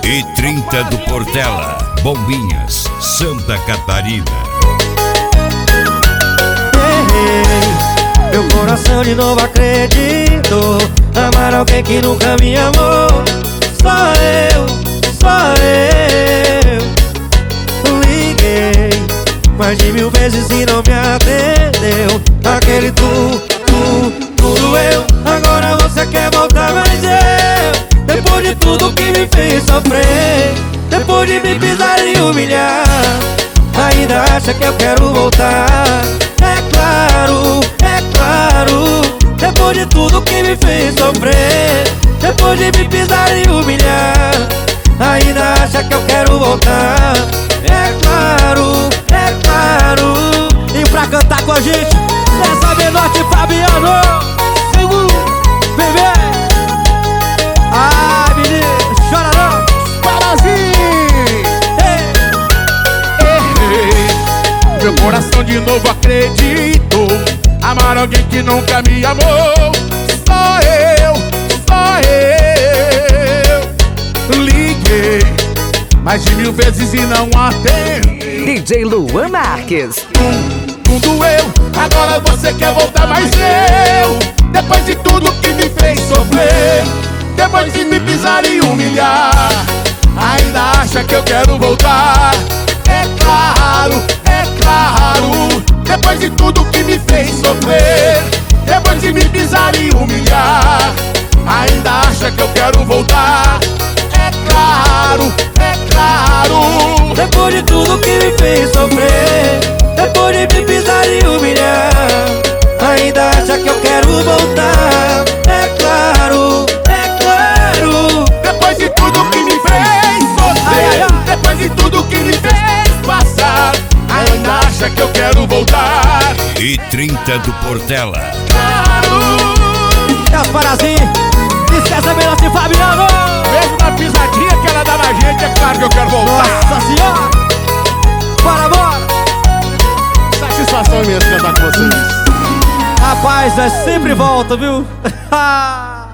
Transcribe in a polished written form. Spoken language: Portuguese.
E 30 do Portela, Bombinhas, Santa Catarina. Meu coração de novo acreditou. Amar alguém que nunca me amou. Só eu liguei mais de 1000 vezes e não me atendeu. Aquele tudo eu. Agora você quer voltar, mas eu, depois de tudo que me fez sofrer, depois de me pisar e humilhar, ainda acha que eu quero voltar. É claro, depois de tudo que me fez sofrer, depois de me pisar e humilhar, ainda acha que eu quero voltar. É claro. E pra cantar com a gente, essa Menotti Fabiano, bebê. Ai, menino, chora não. Parazinho. Meu coração de novo acreditou. Amar alguém que nunca me amou. Só eu liguei mais de 1000 vezes e não atendi. DJ Luan Marques. Tudo eu, agora você quer voltar, mas eu, depois de tudo que me fez sofrer, depois de me pisar e humilhar, ainda acha que eu quero voltar. É claro, depois de tudo que me fez sofrer, depois de me pisar e humilhar, ainda acha que eu quero voltar. É claro, depois de tudo que me fez sofrer, depois de me pisar e humilhar, ainda acha que eu quero voltar. É claro, depois de tudo que me fez sofrer, depois de tudo que me fez passar, ainda acha que eu quero voltar. E 30 do Portela. É os Parazinho, esquece a Menotti Fabiano. Mesmo na pisadinha que ela dá na gente, é claro que eu quero voltar. Nossa senhora, bora. Satisfação imensa cantar com vocês. Rapaz, é sempre volta, viu?